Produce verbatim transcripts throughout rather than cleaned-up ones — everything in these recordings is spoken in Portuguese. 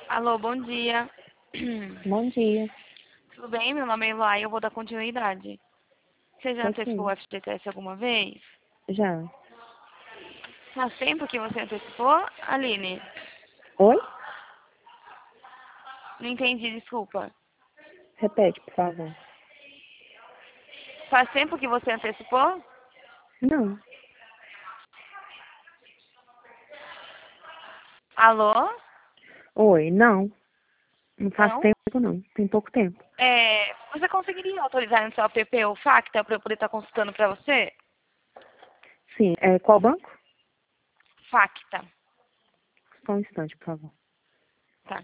Alô, bom dia. Bom dia. Tudo bem? Meu nome é Eloá e eu vou dar continuidade. Você já Tô antecipou o sim. F G T S alguma vez? Já. Faz tempo que você antecipou, Aline? Oi? Não entendi, desculpa. Repete, por favor. Faz tempo que você antecipou? Não. Alô? Oi, não. Não faz Não? tempo, não. Tem pouco tempo. É, você conseguiria autorizar no seu app o Facta para eu poder estar consultando para você? Sim. É, qual banco? Facta. Só um instante, por favor. Tá.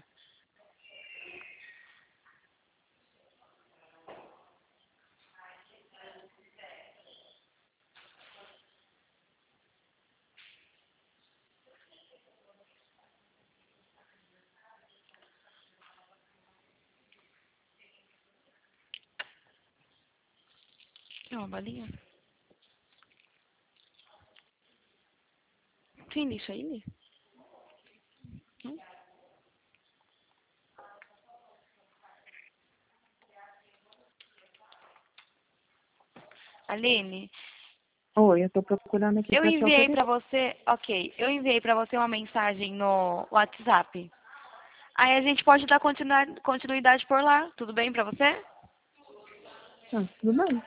Tem uma balinha? Tem lixo aí, Lê? Não? Aline, Oi, eu tô procurando aqui eu pra te enviei autorizar. pra você, ok, eu enviei pra você uma mensagem no WhatsApp. Aí a gente pode dar continua- continuidade por lá, tudo bem pra você? Ah, tudo bem.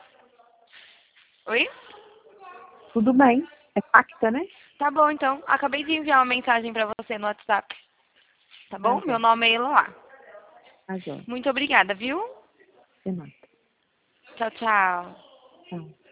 Oi? Tudo bem. É pacta, né? Tá bom, então. Acabei de enviar uma mensagem pra você no WhatsApp. Tá Tá, bom? Meu Zé. nome é Eloá. Tá, Zé. Muito obrigada, viu? De nada. Tchau, tchau. Tchau.